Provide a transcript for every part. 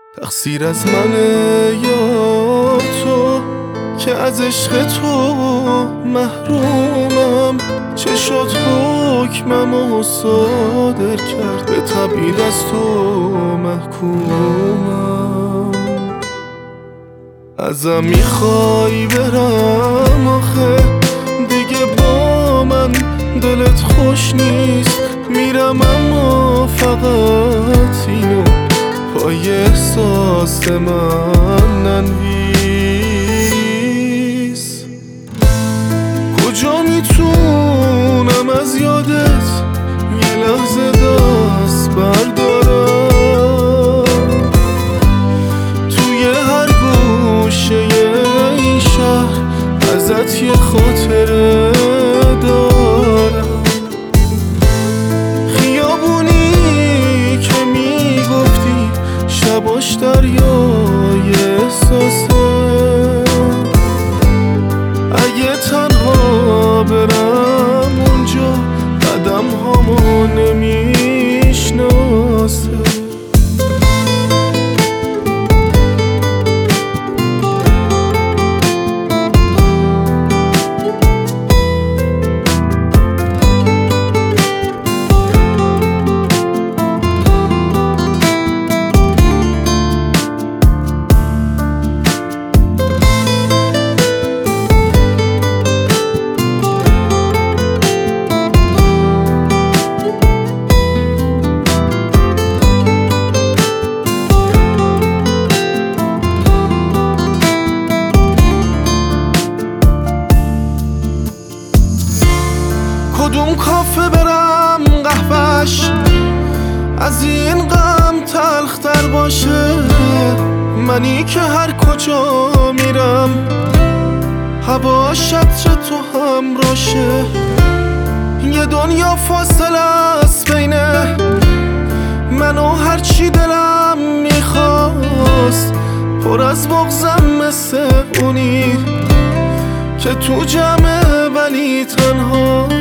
تقصیر از منه یا تو که از عشق تو محرومم؟ چه شد حکممو صادر کرد، به تبعید از تو محکومم. ازم میخوای برم آخه دیگه با من دلت خوش نیست؟ میرم اما فقط اینو پای احساس من ننویس. کجا میتونم از یادت یه لحظه دست بردارم؟ توی هر گوشه این شهر ازت یه خاطره دارم. شباش دریای احساسه، اگه تنها برم اونجا قدم هامو نمیشناسه. کدوم کافه برم قهوه‌اش از این غم تلختر باشه؟ منی که هر کجا میرم هواش عطر تو همراشه. یه دنیا فاصله است بین من و هرچی دلم میخواست. پر از بغضم مثل اونی که تو جمعه ولی تنهاست.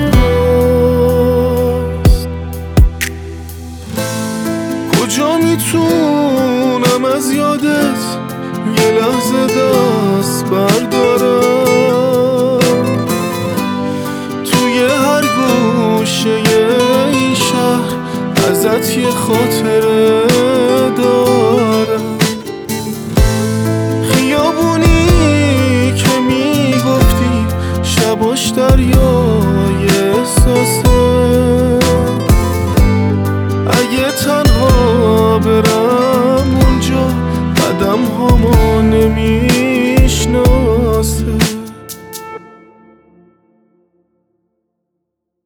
کجا میتونم از یادت یه لحظه دست بردارم؟ توی هر گوشه این شهر ازت یه خاطره